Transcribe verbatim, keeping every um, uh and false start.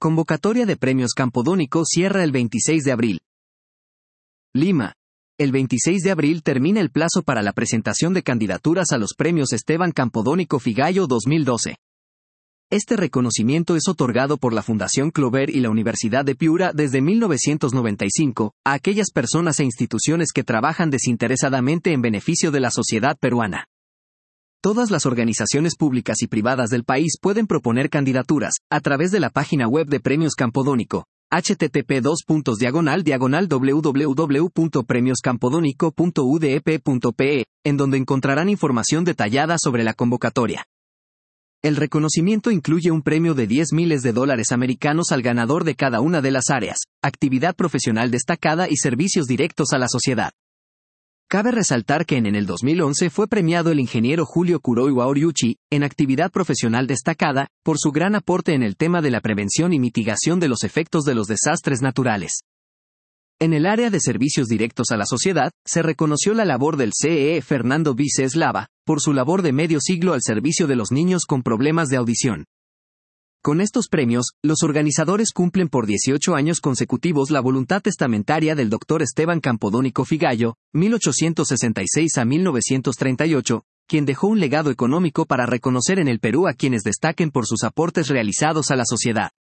Convocatoria de Premios Campodónico cierra el veintiséis de abril. Lima. El veintiséis de abril termina el plazo para la presentación de candidaturas a los Premios Esteban Campodónico Figallo dos mil doce. Este reconocimiento es otorgado por la Fundación Clover y la Universidad de Piura desde mil novecientos noventa y cinco, a aquellas personas e instituciones que trabajan desinteresadamente en beneficio de la sociedad peruana. Todas las organizaciones públicas y privadas del país pueden proponer candidaturas, a través de la página web de Premios Campodónico, http dos puntos diagonal diagonal www punto premios campodónico punto u d e p punto p e, en donde encontrarán información detallada sobre la convocatoria. El reconocimiento incluye un premio de diez miles de dólares americanos al ganador de cada una de las áreas, actividad profesional destacada y servicios directos a la sociedad. Cabe resaltar que en, en el dos mil once fue premiado el ingeniero Julio Kuroiwa Oriuchi, en actividad profesional destacada, por su gran aporte en el tema de la prevención y mitigación de los efectos de los desastres naturales. En el área de servicios directos a la sociedad, se reconoció la labor del C E E Fernando Vice Eslava, por su labor de medio siglo al servicio de los niños con problemas de audición. Con estos premios, los organizadores cumplen por dieciocho años consecutivos la voluntad testamentaria del doctor Esteban Campodónico Figallo, mil ochocientos sesenta y seis a mil novecientos treinta y ocho, quien dejó un legado económico para reconocer en el Perú a quienes destaquen por sus aportes realizados a la sociedad.